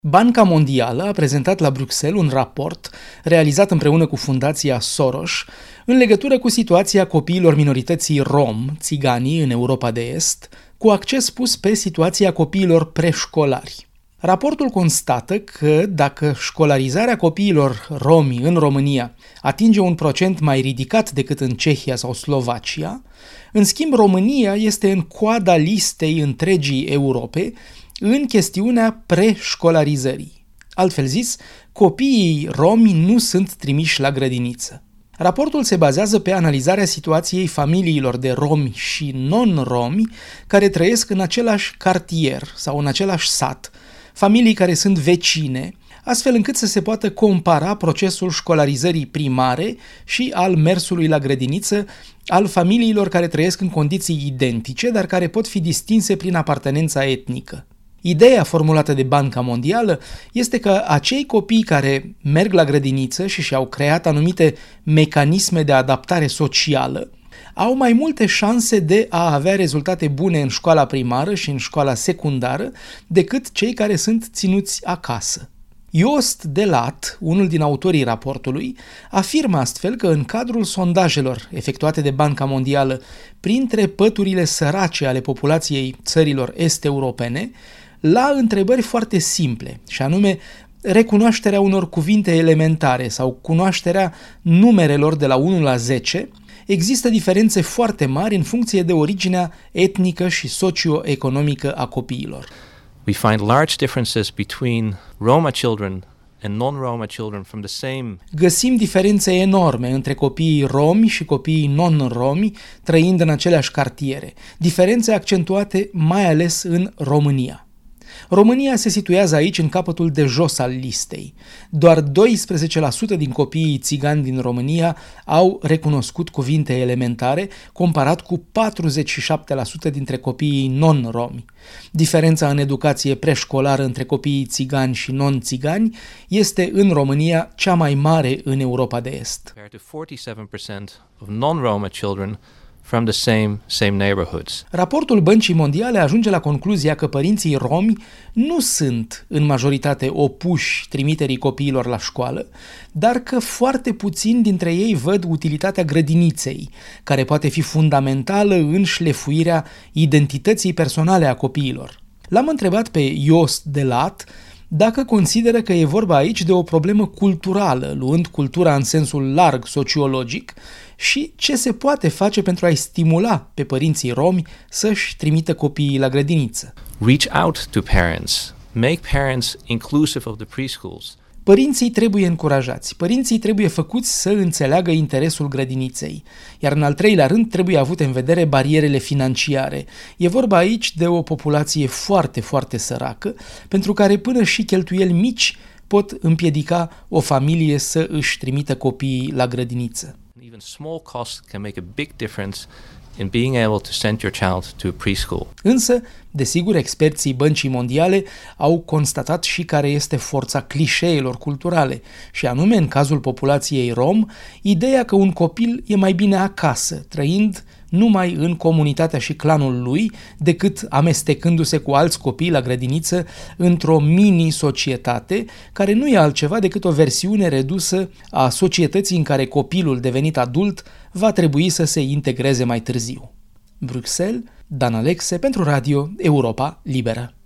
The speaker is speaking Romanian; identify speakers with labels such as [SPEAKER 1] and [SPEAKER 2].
[SPEAKER 1] Banca Mondială a prezentat la Bruxelles un raport realizat împreună cu Fundația Soros în legătură cu situația copiilor minorității rom, țiganii în Europa de Est, cu acces pus pe situația copiilor preșcolari. Raportul constată că dacă școlarizarea copiilor romi în România atinge un procent mai ridicat decât în Cehia sau Slovacia, în schimb România este în coada listei întregii Europe în chestiunea preșcolarizării. Altfel zis, copiii romi nu sunt trimiși la grădiniță. Raportul se bazează pe analizarea situației familiilor de romi și non-romi care trăiesc în același cartier sau în același sat, familii care sunt vecine, astfel încât să se poată compara procesul școlarizării primare și al mersului la grădiniță al familiilor care trăiesc în condiții identice, dar care pot fi distinse prin apartenența etnică. Ideea formulată de Banca Mondială este că acei copii care merg la grădiniță și și-au creat anumite mecanisme de adaptare socială au mai multe șanse de a avea rezultate bune în școala primară și în școala secundară decât cei care sunt ținuți acasă. Joost de Laat, unul din autorii raportului, afirmă astfel că în cadrul sondajelor efectuate de Banca Mondială printre păturile sărace ale populației țărilor est-europene, la întrebări foarte simple, și anume recunoașterea unor cuvinte elementare sau cunoașterea numerelor de la 1 la 10, există diferențe foarte mari în funcție de originea etnică și socioeconomică a copiilor.
[SPEAKER 2] We find large differences between Roma children and non-Roma children from the same.
[SPEAKER 1] Găsim diferențe enorme între copiii romi și copiii non-romi trăind în aceleași cartiere, diferențe accentuate mai ales în România. România se situează aici în capătul de jos al listei. Doar 12% din copiii țigani din România au recunoscut cuvinte elementare, comparat cu 47% dintre copiii non-romi. Diferența în educație preșcolară între copiii țigani și non-țigani este în România cea mai mare în Europa de Est.
[SPEAKER 2] 47% of non-Roma children from the same neighborhoods.
[SPEAKER 1] Raportul Băncii Mondiale ajunge la concluzia că părinții romi nu sunt în majoritate opuși trimiterii copiilor la școală, dar că foarte puțini dintre ei văd utilitatea grădiniței, care poate fi fundamentală în șlefuirea identității personale a copiilor. L-am întrebat pe Joost de Laat dacă consideră că e vorba aici de o problemă culturală, luând cultura în sensul larg sociologic, și ce se poate face pentru a-i stimula pe părinții romi să-și trimită copiii la grădiniță.
[SPEAKER 2] Reach out to parents. Make parents inclusive of the preschools.
[SPEAKER 1] Părinții trebuie încurajați, părinții trebuie făcuți să înțeleagă interesul grădiniței, iar în al treilea rând trebuie avute în vedere barierele financiare. E vorba aici de o populație foarte, foarte săracă, pentru care până și cheltuieli mici pot împiedica o familie să își trimită copiii la grădiniță.
[SPEAKER 2] Even small costs can make a big difference in being able to send your child to a preschool.
[SPEAKER 1] Însă, desigur, experții Băncii Mondiale au constatat și care este forța clișeelor culturale, și anume, în cazul populației rom, ideea că un copil e mai bine acasă, trăind numai în comunitatea și clanul lui, decât amestecându-se cu alți copii la grădiniță într-o mini-societate, care nu e altceva decât o versiune redusă a societății în care copilul devenit adult va trebui să se integreze mai târziu. Bruxelles, Dan Alexe pentru Radio Europa Liberă.